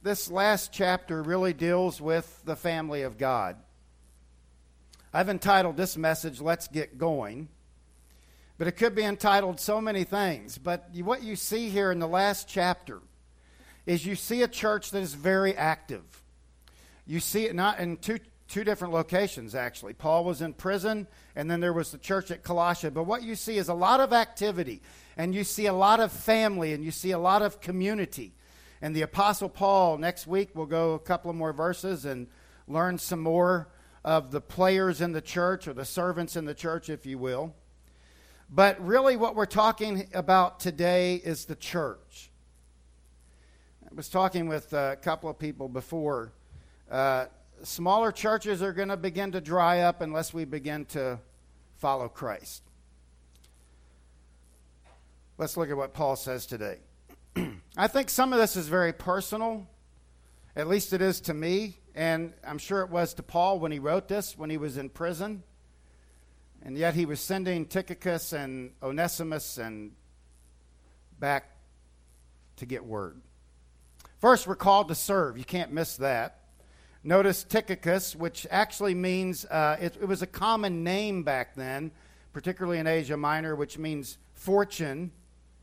This last chapter really deals with the family of God. I've entitled this message, Let's Get Going. But it could be entitled so many things. But what you see here in the last chapter is you see a church that is very active. You see it not in two different locations, actually. Paul was in prison, and then there was the church at Colossae. But what you see is a lot of activity, and you see a lot of family, and you see a lot of community. And the Apostle Paul, next week, we'll go a couple of more verses and learn some more of the players in the church, or the servants in the church, if you will. But really what we're talking about today is the church. I was talking with a couple of people before. Smaller churches are going to begin to dry up unless we begin to follow Christ. Let's look at what Paul says today. I think some of this is very personal. At least it is to me. And I'm sure it was to Paul when he wrote this, when he was in prison. And yet he was sending Tychicus and Onesimus and back to get word. First, we're called to serve. You can't miss that. Notice Tychicus, which actually means, it was a common name back then, particularly in Asia Minor, which means fortune,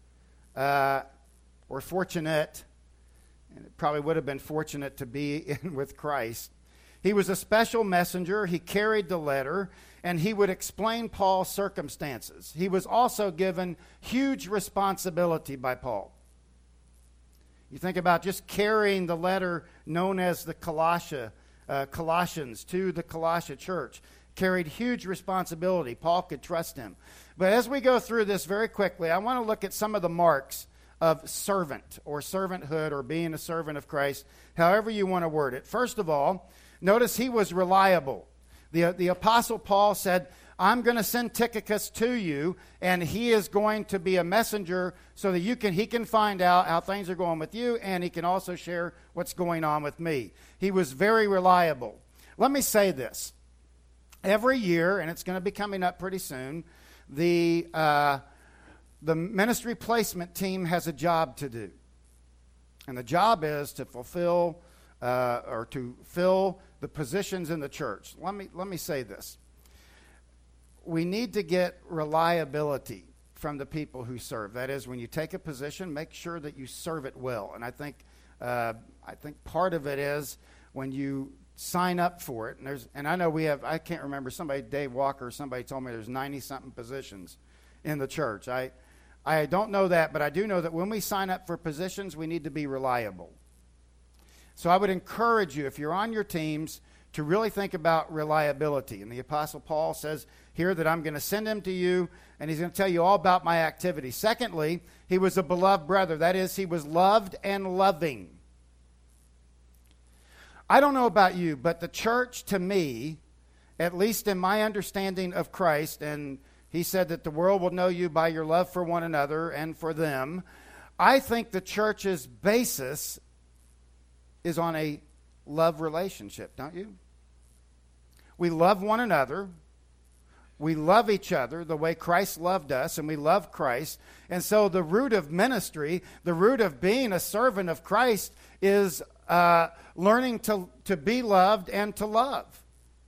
or fortunate. And it probably would have been fortunate to be in with Christ. He was a special messenger. He carried the letter, and he would explain Paul's circumstances. He was also given huge responsibility by Paul. You think about just carrying the letter known as the Colossians to the Colossae church. Carried huge responsibility. Paul could trust him. But as we go through this very quickly, I want to look at some of the marks of servant or servanthood or being a servant of Christ, however you want to word it. First of all, notice he was reliable. The Apostle Paul said, I'm going to send Tychicus to you, and he is going to be a messenger so that he can find out how things are going with you, and he can also share what's going on with me. He was very reliable. Let me say this. Every year, and it's going to be coming up pretty soon, the ministry placement team has a job to do. And the job is to fulfill or to fill the positions in the church. Let me say this. We need to get reliability from the people who serve. That is, when you take a position, make sure that you serve it well. And I think part of it is when you sign up for it. And I know I can't remember, Dave Walker, somebody told me there's 90-something positions in the church. I don't know that, but I do know that when we sign up for positions, we need to be reliable. So I would encourage you, if you're on your teams, to really think about reliability. And the Apostle Paul says here that I'm going to send him to you, and he's going to tell you all about my activity. Secondly, he was a beloved brother. That is, he was loved and loving. I don't know about you, but the church to me, at least in my understanding of Christ, and he said that the world will know you by your love for one another and for them, I think the church's basis is on a love relationship, don't you? We love one another. We love each other the way Christ loved us, and we love Christ. And so the root of ministry, the root of being a servant of Christ is learning to be loved and to love.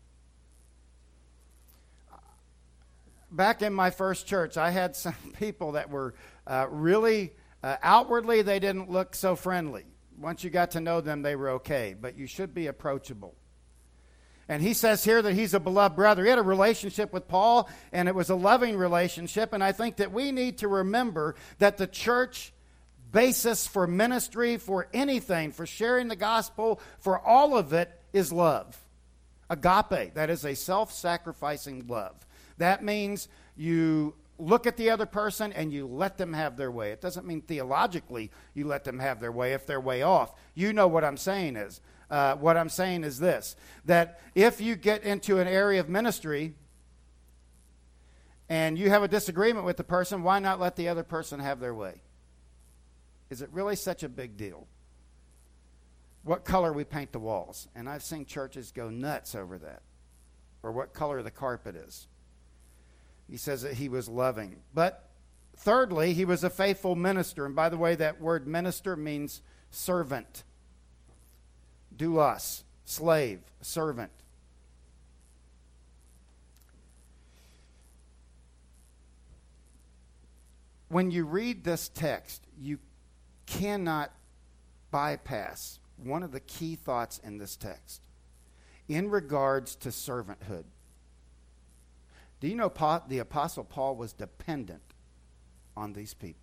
Back in my first church, I had some people that were really, outwardly, they didn't look so friendly. Once you got to know them, they were okay, but you should be approachable. And he says here that he's a beloved brother. He had a relationship with Paul, and it was a loving relationship, and I think that we need to remember that the church basis for ministry, for anything, for sharing the gospel, for all of it is love. Agape, that is a self-sacrificing love. That means you look at the other person and you let them have their way. It doesn't mean theologically you let them have their way if they're way off. You know what I'm saying is. What I'm saying is this, that if you get into an area of ministry and you have a disagreement with the person, why not let the other person have their way? Is it really such a big deal? What color we paint the walls? And I've seen churches go nuts over that. Or what color the carpet is. He says that he was loving. But thirdly, he was a faithful minister. And by the way, that word minister means servant. doulos, slave, servant. When you read this text, you cannot bypass one of the key thoughts in this text in regards to servanthood. Do you know the Apostle Paul was dependent on these people?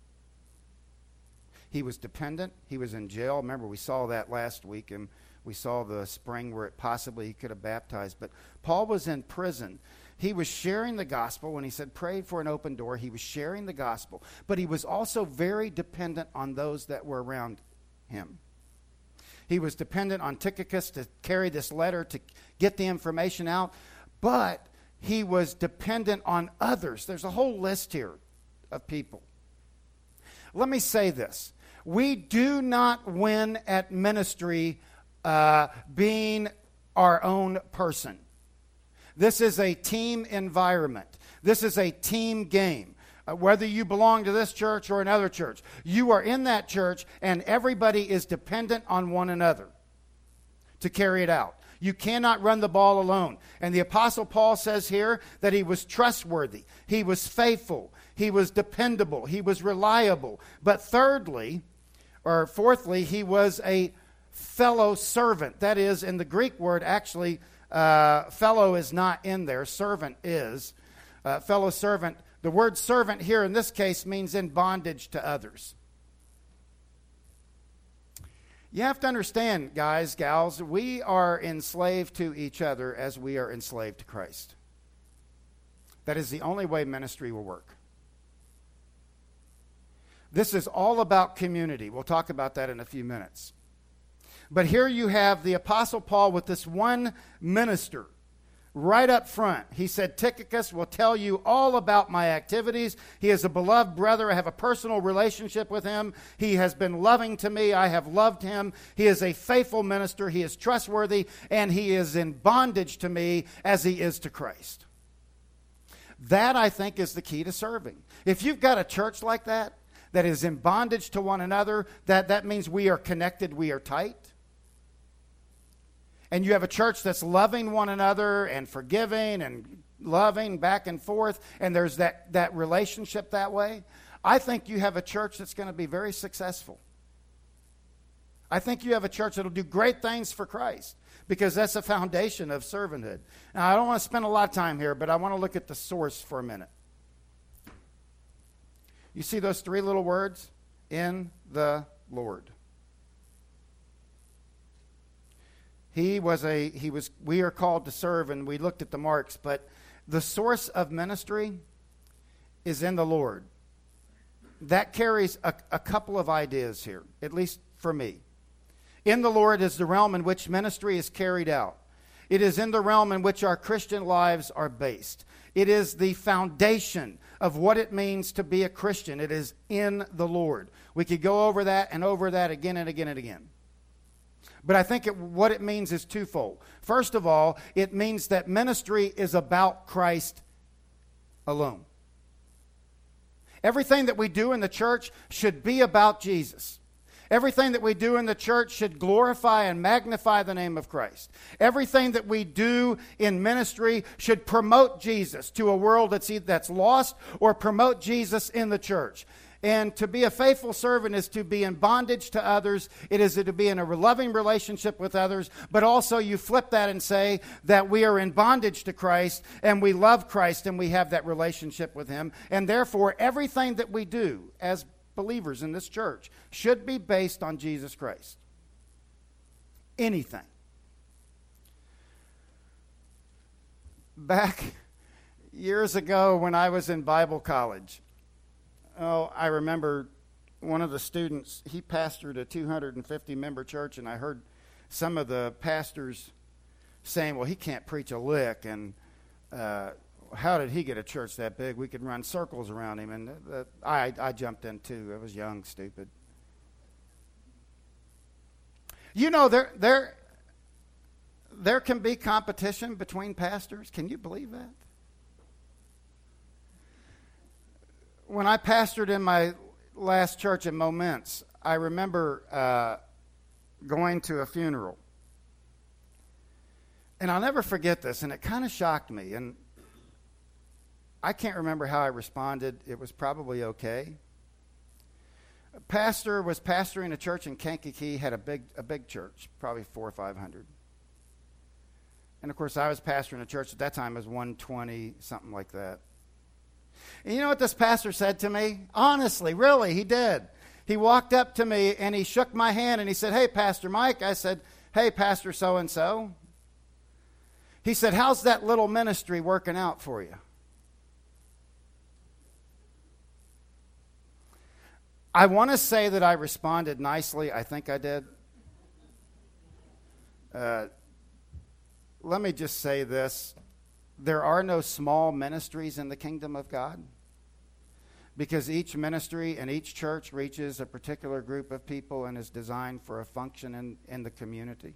He was dependent. He was in jail. Remember, we saw that last week, and we saw the spring where possibly he could have baptized. But Paul was in prison. He was sharing the gospel. When he said, pray for an open door, he was sharing the gospel. But he was also very dependent on those that were around him. He was dependent on Tychicus to carry this letter, to get the information out. But he was dependent on others. There's a whole list here of people. Let me say this. We do not win at ministry being our own person. This is a team environment. This is a team game. Whether you belong to this church or another church, you are in that church and everybody is dependent on one another to carry it out. You cannot run the ball alone. And the Apostle Paul says here that he was trustworthy. He was faithful. He was dependable. He was reliable. But fourthly, he was a fellow servant. That is, in the Greek word, actually, fellow is not in there. Servant is. Fellow servant. The word servant here in this case means in bondage to others. You have to understand, guys, gals, we are enslaved to each other as we are enslaved to Christ. That is the only way ministry will work. This is all about community. We'll talk about that in a few minutes. But here you have the Apostle Paul with this one minister right up front. He said, Tychicus will tell you all about my activities. He is a beloved brother. I have a personal relationship with him. He has been loving to me. I have loved him. He is a faithful minister. He is trustworthy, and he is in bondage to me as he is to Christ. That, I think, is the key to serving. If you've got a church like that is in bondage to one another, that means we are connected, we are tight. And you have a church that's loving one another and forgiving and loving back and forth, and there's that relationship that way, I think you have a church that's going to be very successful. I think you have a church that will do great things for Christ, because that's the foundation of servanthood. Now, I don't want to spend a lot of time here, but I want to look at the source for a minute. You see those three little words? In the Lord. We are called to serve, and we looked at the marks, but the source of ministry is in the Lord. That carries a couple of ideas here, at least for me. In the Lord is the realm in which ministry is carried out. It is in the realm in which our Christian lives are based. It is the foundation of what it means to be a Christian. It is in the Lord. We could go over that and over that again and again and again. But I think what it means is twofold. First of all, it means that ministry is about Christ alone. Everything that we do in the church should be about Jesus. Everything that we do in the church should glorify and magnify the name of Christ. Everything that we do in ministry should promote Jesus to a world that's lost, or promote Jesus in the church. And to be a faithful servant is to be in bondage to others. It is to be in a loving relationship with others. But also you flip that and say that we are in bondage to Christ, and we love Christ, and we have that relationship with him. And therefore, everything that we do as believers in this church should be based on Jesus Christ. Anything. Back years ago when I was in Bible college, I remember one of the students, he pastored a 250-member church, and I heard some of the pastors saying, well, he can't preach a lick, and how did he get a church that big? We could run circles around him. And I jumped in too. I was young, stupid. You know, there can be competition between pastors. Can you believe that? When I pastored in my last church in Moments, I remember going to a funeral. And I'll never forget this, and it kind of shocked me. And I can't remember how I responded. It was probably okay. A pastor was pastoring a church in Kankakee, had a big church, probably 400 or 500. And of course, I was pastoring a church at that time. It was 120, something like that. And you know what this pastor said to me? Honestly, really, he did. He walked up to me and he shook my hand and he said, "Hey, Pastor Mike." I said, "Hey, Pastor so-and-so." He said, "How's that little ministry working out for you?" I want to say that I responded nicely. I think I did. Let me just say this. There are no small ministries in the kingdom of God, because each ministry and each church reaches a particular group of people and is designed for a function in the community.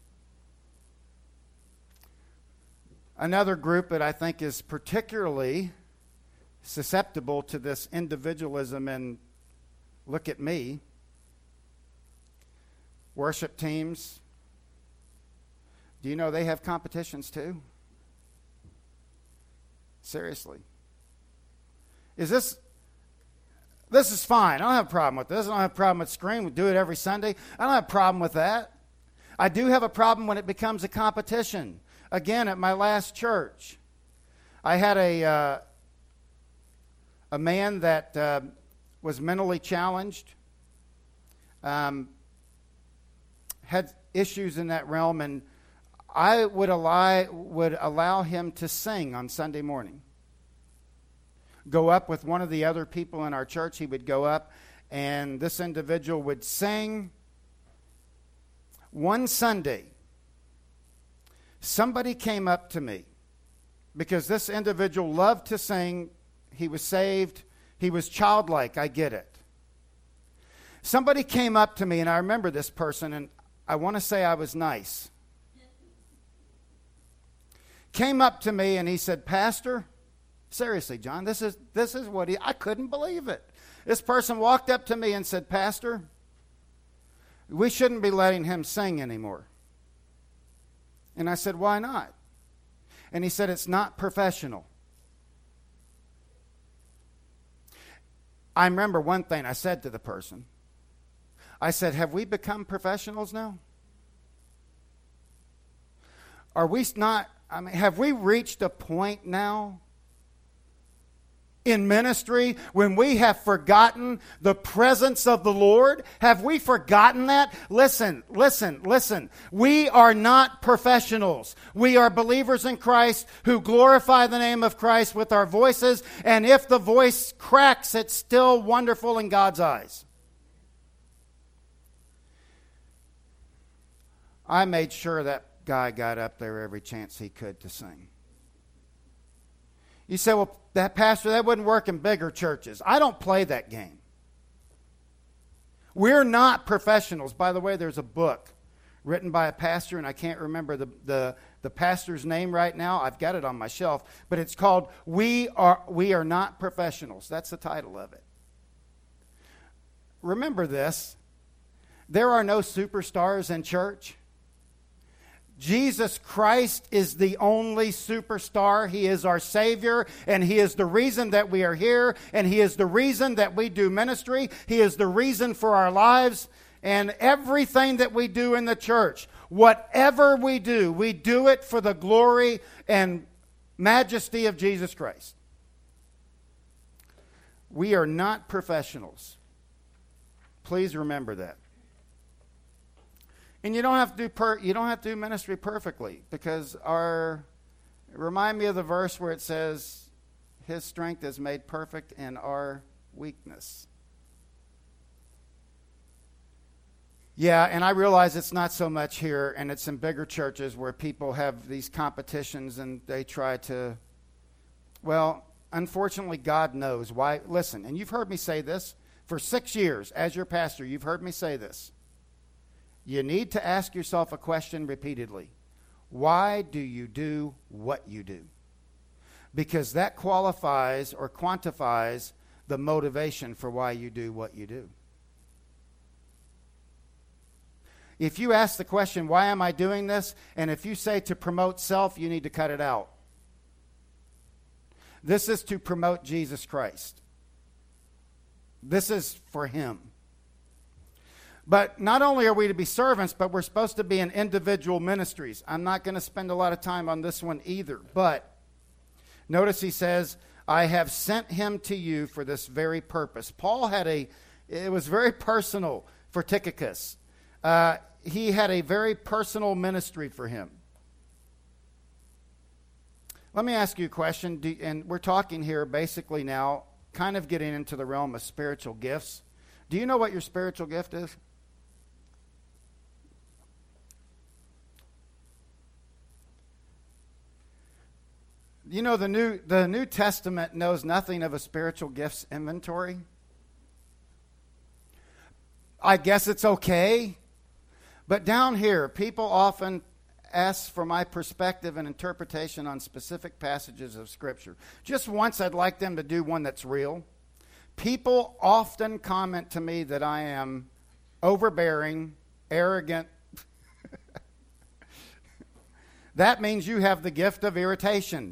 Another group that I think is particularly susceptible to this individualism and look at me, worship teams. Do you know they have competitions too? Seriously. This is fine. I don't have a problem with this. I don't have a problem with Scream. We do it every Sunday. I don't have a problem with that. I do have a problem when it becomes a competition. Again, at my last church, I had a man that was mentally challenged, had issues in that realm, and I would allow him to sing on Sunday morning. Go up with one of the other people in our church. He would go up, and this individual would sing. One Sunday, somebody came up to me because this individual loved to sing. He was saved. He was childlike. I get it. Somebody came up to me, and I remember this person, and I want to say I was nice. Came up to me, and he said, "Pastor," seriously, John, this is what I couldn't believe it. This person walked up to me and said, "Pastor, we shouldn't be letting him sing anymore." And I said, "Why not?" And he said, "It's not professional." I remember one thing I said to the person. I said, "Have we become professionals now? Are we not, have we reached a point now in ministry when we have forgotten the presence of the Lord? Have we forgotten that? Listen. We are not professionals. We are believers in Christ who glorify the name of Christ with our voices, and if the voice cracks, it's still wonderful in God's eyes. I made sure that guy got up there every chance he could to sing. You say, "Well, that pastor, that wouldn't work in bigger churches." I don't play that game. We're not professionals. By the way, there's a book written by a pastor, and I can't remember the pastor's name right now. I've got it on my shelf, but it's called We Are Not Professionals. That's the title of it. Remember this. There are no superstars in church. Jesus Christ is the only superstar. He is our Savior, and He is the reason that we are here, and He is the reason that we do ministry. He is the reason for our lives, and everything that we do in the church, whatever we do it for the glory and majesty of Jesus Christ. We are not professionals. Please remember that. And you don't have to do ministry perfectly, because remind me of the verse where it says, "His strength is made perfect in our weakness." Yeah, and I realize it's not so much here, and it's in bigger churches where people have these competitions and they try to, well, unfortunately, God knows why. Listen, and you've heard me say this for 6 years as your pastor. You've heard me say this. You need to ask yourself a question repeatedly. Why do you do what you do? Because that qualifies or quantifies the motivation for why you do what you do. if you ask the question, why am I doing this? And if you say to promote self, you need to cut it out. This is to promote Jesus Christ. This is for him. But not only are we to be servants, but we're supposed to be in individual ministries. I'm not going to spend a lot of time on this one either. But notice he says, I have sent him to you for this very purpose. Paul it was very personal for Tychicus. He had a very personal ministry for him. Let me ask you a question, and we're talking here basically now, kind of getting into the realm of spiritual gifts. Do you know what your spiritual gift is? You know, the New Testament knows nothing of a spiritual gifts inventory. I guess it's okay. But down here, people often ask for my perspective and interpretation on specific passages of Scripture. Just once, I'd like them to do one that's real. People often comment to me that I am overbearing, arrogant. That means you have the gift of irritation.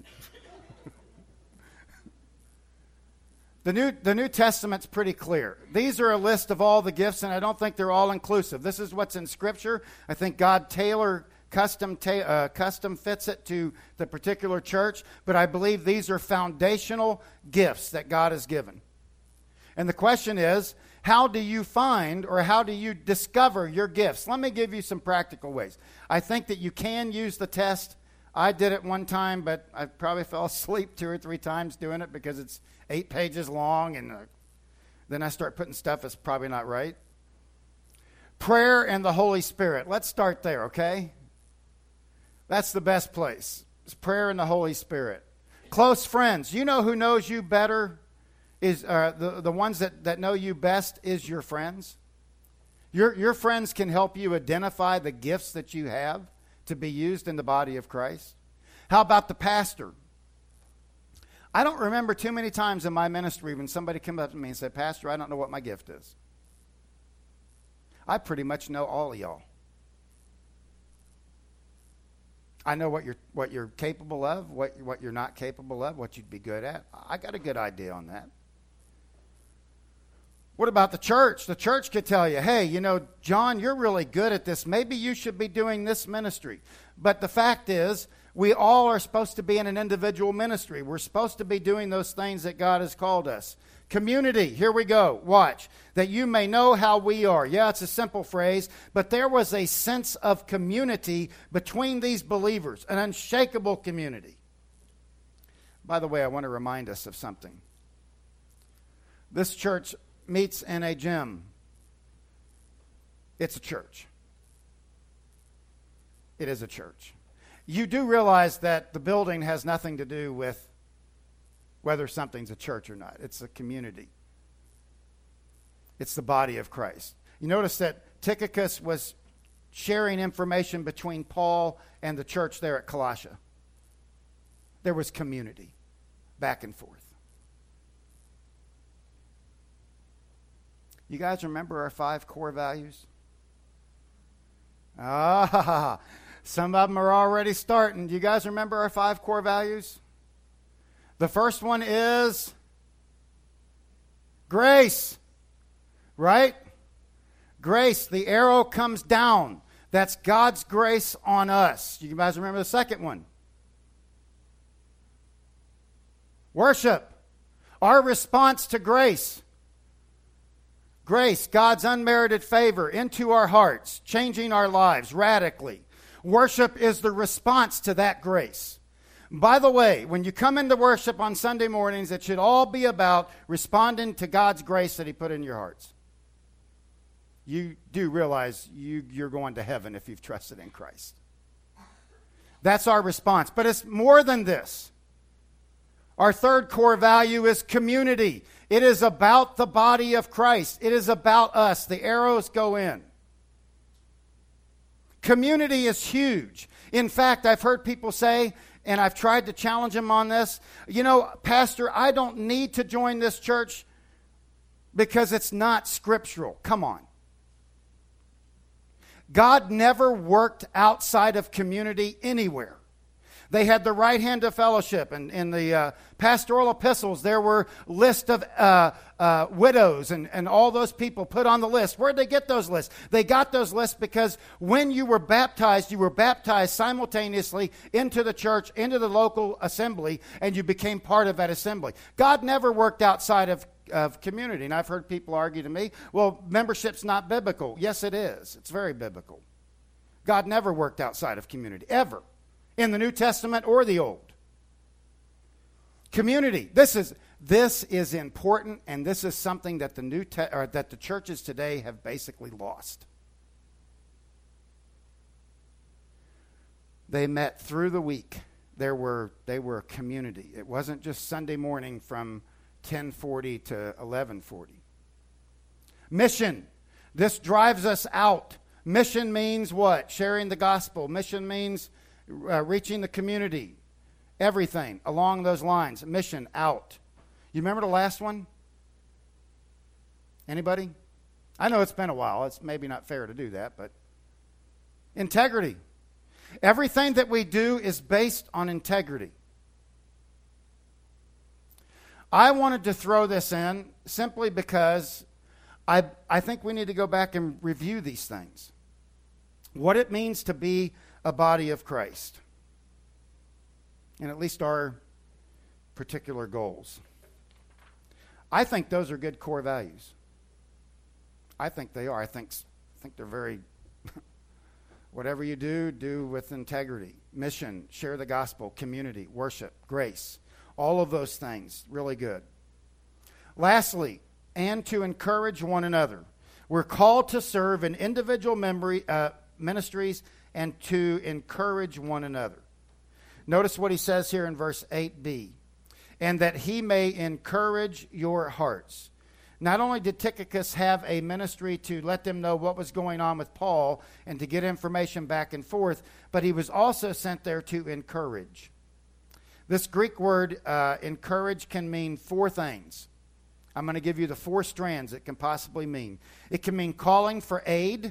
The New Testament's pretty clear. These are a list of all the gifts, and I don't think they're all inclusive. This is what's in Scripture. I think God custom fits it to the particular church, but I believe these are foundational gifts that God has given. And the question is, how do you find or how do you discover your gifts? Let me give you some practical ways. I think that you can use the test. I did it one time, but I probably fell asleep 2 or 3 times doing it because it's 8 pages long, and then I start putting stuff that's probably not right. Prayer and the Holy Spirit. Let's start there, okay? That's the best place. It's prayer and the Holy Spirit. Close friends. You know who knows you better is the ones that know you best is your friends. Your friends can help you identify the gifts that you have to be used in the body of Christ. How about the pastor? I don't remember too many times in my ministry when somebody came up to me and said, Pastor, I don't know what my gift is. I pretty much know all of y'all. I know what you're capable of, what you're not capable of, what you'd be good at. I got a good idea on that. What about the church? The church could tell you, hey, you know, John, you're really good at this. Maybe you should be doing this ministry. But the fact is, we all are supposed to be in an individual ministry. We're supposed to be doing those things that God has called us. Community, here we go. Watch. That you may know how we are. Yeah, it's a simple phrase, but there was a sense of community between these believers, an unshakable community. By the way, I want to remind us of something. This church meets in a gym. It's a church. It is a church. You do realize that the building has nothing to do with whether something's a church or not. It's a community. It's the body of Christ. You notice that Tychicus was sharing information between Paul and the church there at Colossia. There was community back and forth. You guys remember our 5 core values? Some of them are already starting. Do you guys remember our 5 core values? The first one is grace, right? Grace, the arrow comes down. That's God's grace on us. You guys remember the second one? Worship, our response to grace. Grace, God's unmerited favor into our hearts, changing our lives radically. Worship is the response to that grace. By the way, when you come into worship on Sunday mornings, it should all be about responding to God's grace that He put in your hearts. You do realize you're going to heaven if you've trusted in Christ. That's our response. But it's more than this. Our third core value is community. It is about the body of Christ. It is about us. The arrows go in. Community is huge. In fact, I've heard people say, and I've tried to challenge them on this, you know, Pastor, I don't need to join this church because it's not scriptural. Come on. God never worked outside of community anywhere. They had the right hand of fellowship. And in the pastoral epistles, there were lists of widows and all those people put on the list. Where did they get those lists? They got those lists because when you were baptized simultaneously into the church, into the local assembly, and you became part of that assembly. God never worked outside of community. And I've heard people argue to me, well, membership's not biblical. Yes, it is. It's very biblical. God never worked outside of community, ever. In the New Testament or the Old. Community. This is important, and this is something that that the churches today have basically lost. They met through the week. They were a community. It wasn't just Sunday morning from 10:40 to 11:40. Mission. This drives us out. Mission means what? Sharing the gospel. Mission means reaching the community, everything along those lines. Mission, out. You remember the last one? Anybody? I know it's been a while. It's maybe not fair to do that, but integrity. Everything that we do is based on integrity. I wanted to throw this in simply because I think we need to go back and review these things. What it means to be a body of Christ. And at least our particular goals. I think those are good core values. I think they are. I think they're very, whatever you do with integrity. Mission, share the gospel, community, worship, grace. All of those things, really good. Lastly, and to encourage one another. We're called to serve in individual ministries and to encourage one another. Notice what he says here in verse 8b. And that he may encourage your hearts. Not only did Tychicus have a ministry to let them know what was going on with Paul and to get information back and forth, but he was also sent there to encourage. This Greek word, encourage, can mean four things. I'm going to give you the four strands it can possibly mean. It can mean calling for aid.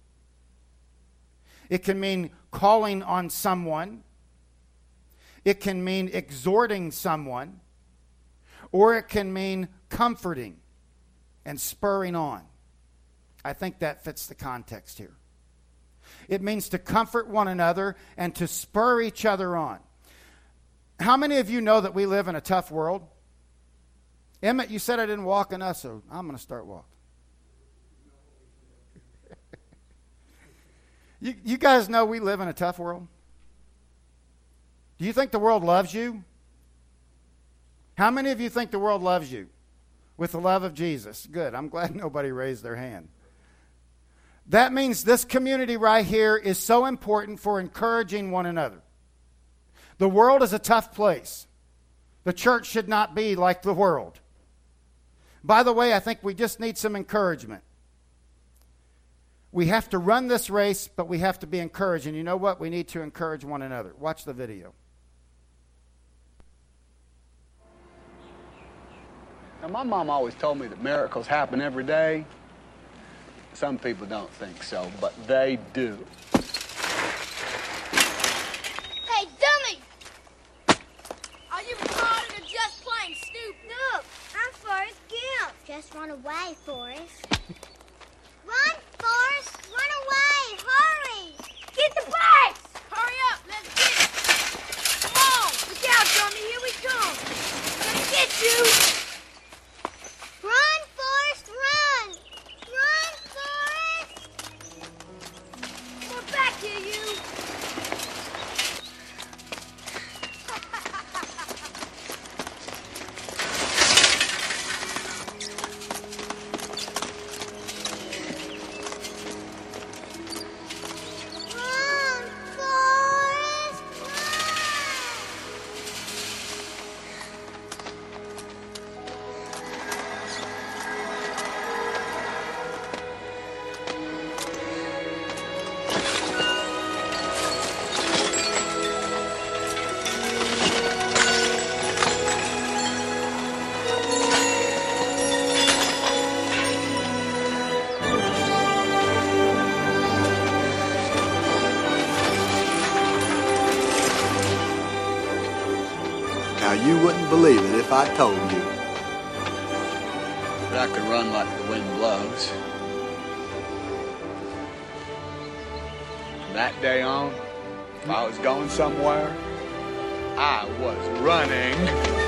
It can mean calling on someone. It can mean exhorting someone. Or it can mean comforting and spurring on. I think that fits the context here. It means to comfort one another and to spur each other on. How many of you know that we live in a tough world? Emmett, you said I didn't walk enough, so I'm going to start walking. You guys know we live in a tough world? Do you think the world loves you? How many of you think the world loves you with the love of Jesus? Good. I'm glad nobody raised their hand. That means this community right here is so important for encouraging one another. The world is a tough place. The church should not be like the world. By the way, I think we just need some encouragement. We have to run this race, but we have to be encouraged. And you know what? We need to encourage one another. Watch the video. Now, my mom always told me that miracles happen every day. Some people don't think so, but they do. Hey, dummy! Are you retarded or just plain stupid? Look, I'm Forrest Gump. Just run away, Forrest. Run, Forrest! Run away! Hurry! Get the bikes! Hurry up! Let's get it! Come on! Look out, dummy! Here we come! We're gonna get you! Run, Forrest! Run! Run, Forrest! We're back you wouldn't believe it if I told you. But I could run like the wind blows. From that day on, if I was going somewhere, I was running.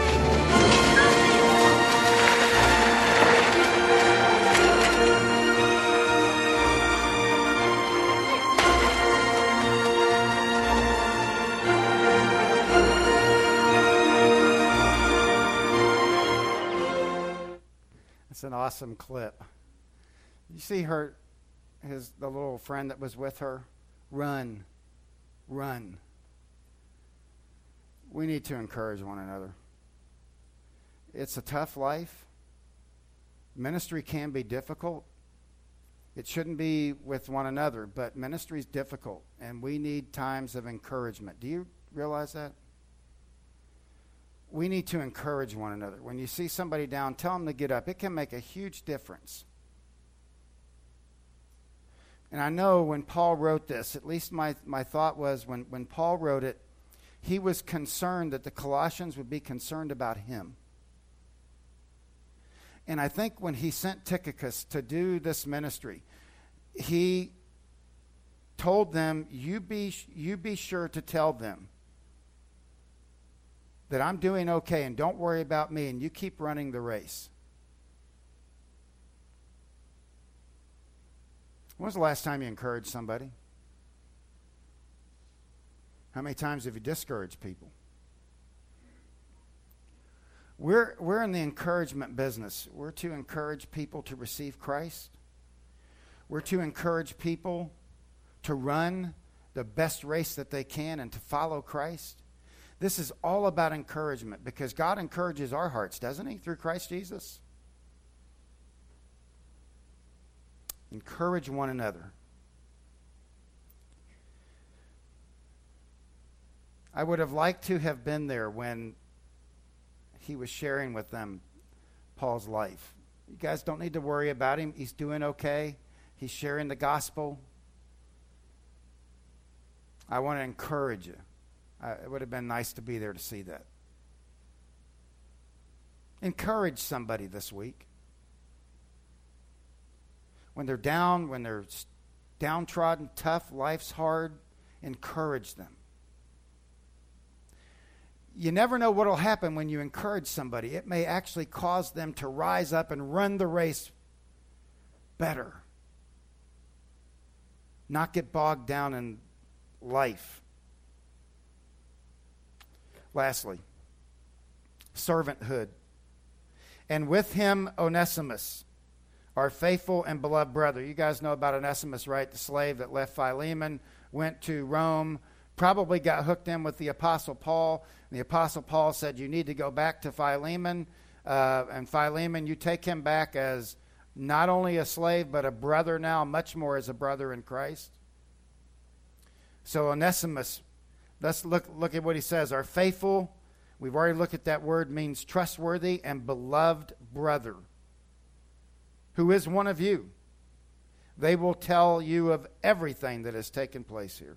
It's an awesome clip. You see the little friend that was with her? Run. Run. We need to encourage one another. It's a tough life. Ministry can be difficult. It shouldn't be with one another, but ministry is difficult, and we need times of encouragement. Do you realize that? We need to encourage one another. When you see somebody down, tell them to get up. It can make a huge difference. And I know when Paul wrote this, at least my thought was when Paul wrote it, he was concerned that the Colossians would be concerned about him. And I think when he sent Tychicus to do this ministry, he told them, you be sure to tell them that I'm doing okay and don't worry about me, and you keep running the race. When was the last time you encouraged somebody? How many times have you discouraged people? We're in the encouragement business. We're to encourage people to receive Christ. We're to encourage people to run the best race that they can and to follow Christ. This is all about encouragement because God encourages our hearts, doesn't he, through Christ Jesus? Encourage one another. I would have liked to have been there when he was sharing with them Paul's life. You guys don't need to worry about him. He's doing okay. He's sharing the gospel. I want to encourage you. It would have been nice to be there to see that. Encourage somebody this week. When they're down, when they're downtrodden, tough, life's hard, encourage them. You never know what will happen when you encourage somebody. It may actually cause them to rise up and run the race better. Not get bogged down in life. Lastly, servanthood. And with him, Onesimus, our faithful and beloved brother. You guys know about Onesimus, right? The slave that left Philemon, went to Rome, probably got hooked in with the Apostle Paul. And the Apostle Paul said, you need to go back to Philemon. And Philemon, you take him back as not only a slave, but a brother now, much more as a brother in Christ. So Onesimus, let's look at what he says. Our faithful, we've already looked at that word, means trustworthy and beloved brother, who is one of you. They will tell you of everything that has taken place here.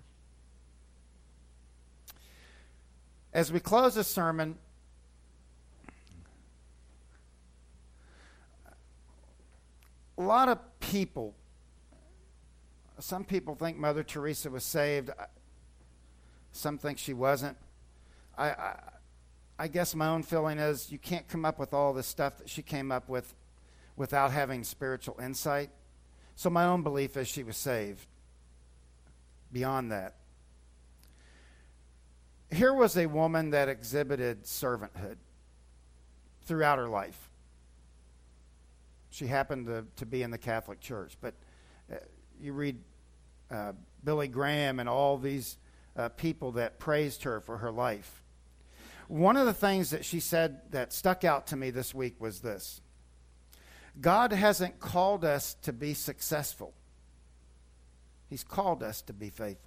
As we close this sermon, a lot of people, some people think Mother Teresa was saved. Some think she wasn't. I guess my own feeling is you can't come up with all this stuff that she came up with without having spiritual insight. So my own belief is she was saved. Beyond that, here was a woman that exhibited servanthood throughout her life. She happened to be in the Catholic Church, but you read Billy Graham and all these people that praised her for her life. One of the things that she said that stuck out to me this week was this: God hasn't called us to be successful. He's called us to be faithful.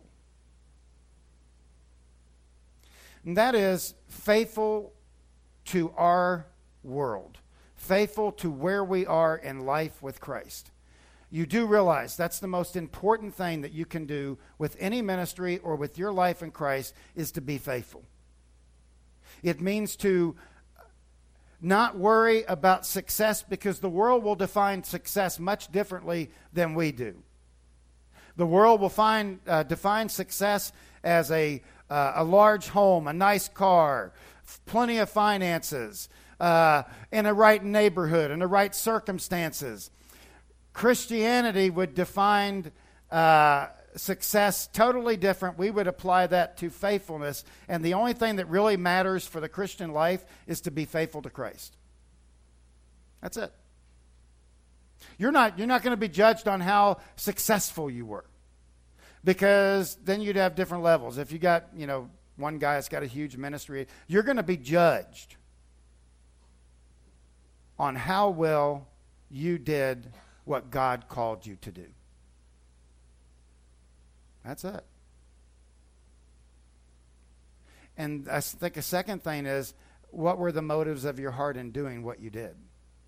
And that is faithful to our world, faithful to where we are in life with Christ. You do realize that's the most important thing that you can do with any ministry or with your life in Christ is to be faithful. It means to not worry about success, because the world will define success much differently than we do. The world will define success as a large home, a nice car, plenty of finances, in a right neighborhood, in the right circumstances. Christianity would define success totally different. We would apply that to faithfulness, and the only thing that really matters for the Christian life is to be faithful to Christ. That's it. You're not going to be judged on how successful you were, because then you'd have different levels. If you got, one guy that's got a huge ministry, you're going to be judged on how well you did what God called you to do. That's it. And I think a second thing is, what were the motives of your heart in doing what you did?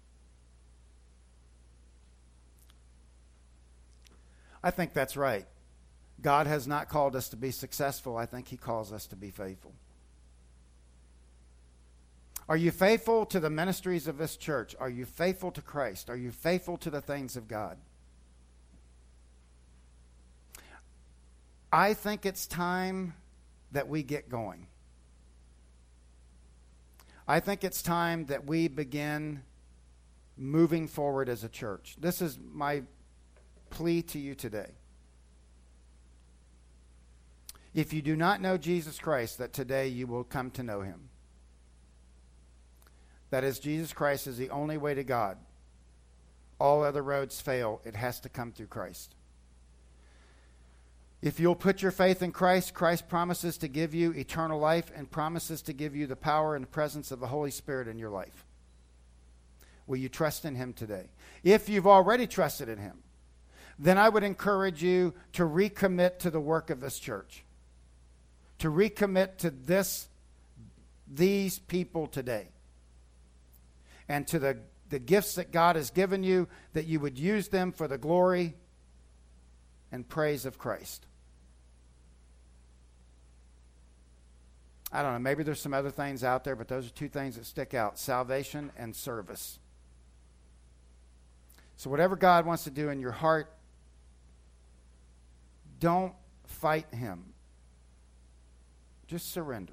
I think that's right. God has not called us to be successful. I think he calls us to be faithful. Are you faithful to the ministries of this church? Are you faithful to Christ? Are you faithful to the things of God? I think it's time that we get going. I think it's time that we begin moving forward as a church. This is my plea to you today. If you do not know Jesus Christ, that today you will come to know him. That is, Jesus Christ is the only way to God. All other roads fail. It has to come through Christ. If you'll put your faith in Christ, Christ promises to give you eternal life and promises to give you the power and the presence of the Holy Spirit in your life. Will you trust in him today? If you've already trusted in him, then I would encourage you to recommit to the work of this church. To recommit to these people today. And to the gifts that God has given you, that you would use them for the glory and praise of Christ. I don't know, maybe there's some other things out there, but those are two things that stick out: salvation and service. So whatever God wants to do in your heart, don't fight him. Just surrender.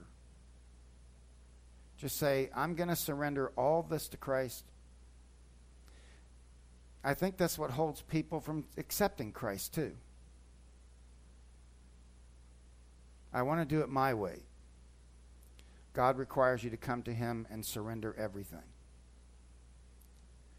Just say, I'm going to surrender all this to Christ. I think that's what holds people from accepting Christ too. I want to do it my way. God requires you to come to him and surrender everything.